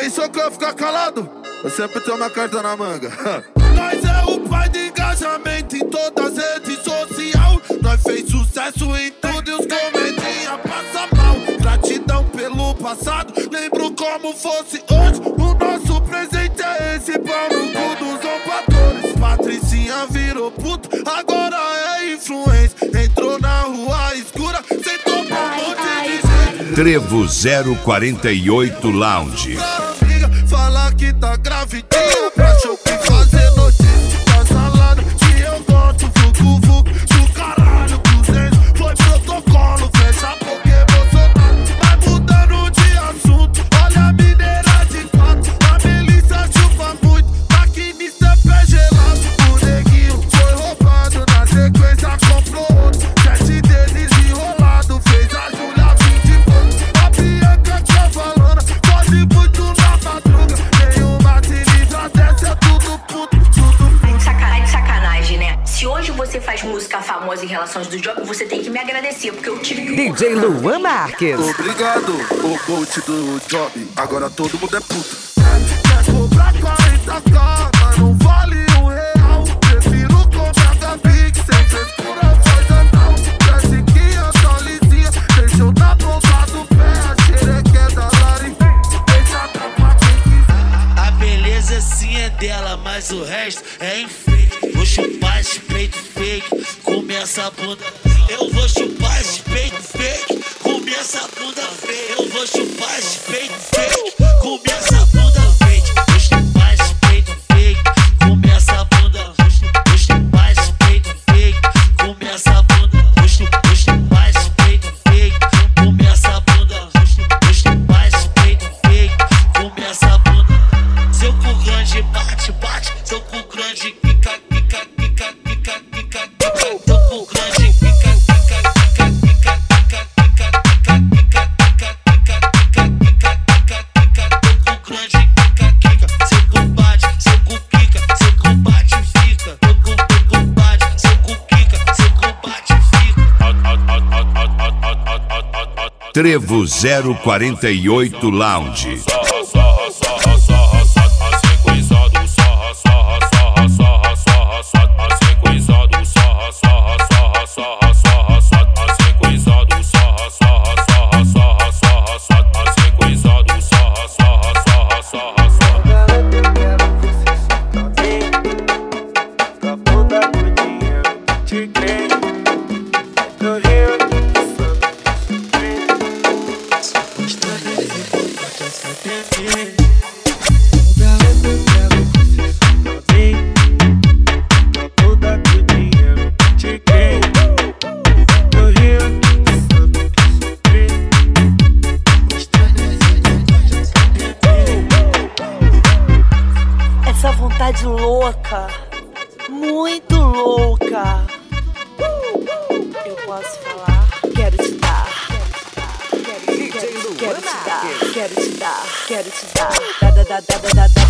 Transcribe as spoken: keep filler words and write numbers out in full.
Pensou que eu ia ficar calado? Eu sempre tenho uma carta na manga. Nós é o pai de engajamento em todas as redes sociais. Nós fez sucesso em tudo e os comedinha passa mal. Gratidão pelo passado, lembro como fosse hoje. O nosso presente é esse, pau no cu dos zombadores. Patricinha virou puto, agora é influência. Entrou na rua escura, sentou com um monte de gente. Trevo zero quarenta e oito Lounge. Fala que tá gravidinha, pra show que fazer notícia da salada. Se eu gosto, vucu vucu, do caralho, duzentos. Foi protocolo, fecha porque Bolsonaro vai mudando de assunto. Olha a mineira de quatro, a milícia chupa muito. Maquinista é pé gelado, o neguinho foi roubado. Na sequência comprou outro, sete deles enrolado. Fez a Júlia vinte e pouco, a Bianca tinha falando. Pode muito na madrugada. Se hoje você faz música famosa em relações do job, você tem que me agradecer, porque eu tive que... D J Luan Marques. Obrigado, o coach do job. Agora todo mundo é puta. Quer cobrar quarenta k, mas não vale um real. Prefiro comprar Gabi, que sem frescura faz anal. Parece que eu tô lisinha, deixou na ponta do pé. A xereca é da Lari, deixa a tampa quem quiser. A beleza sim é dela, mas o resto é enfeite. Vou chupar esse peito fake, comer essa bunda. Eu vou chupar esse peito fake, comer essa bunda feia. Eu vou chupar esse peito fake, comer essa bunda fake. Vou chupar esse peito fake, comer essa bunda. Vou chupar esse peito fake, comer essa bunda. Vou chupar esse peito fake, comer essa bunda. Vou chupar esse peito fake, comer essa bunda. Seu cu grande bate, bate, seu cu grande quica. Trevo zero quarenta e oito Lounge. Essa vontade louca, muito louca. Eu posso falar? Quero te dar. Quero te dar, quero te dar, quero te dar, quero te dar. Da da da da da da.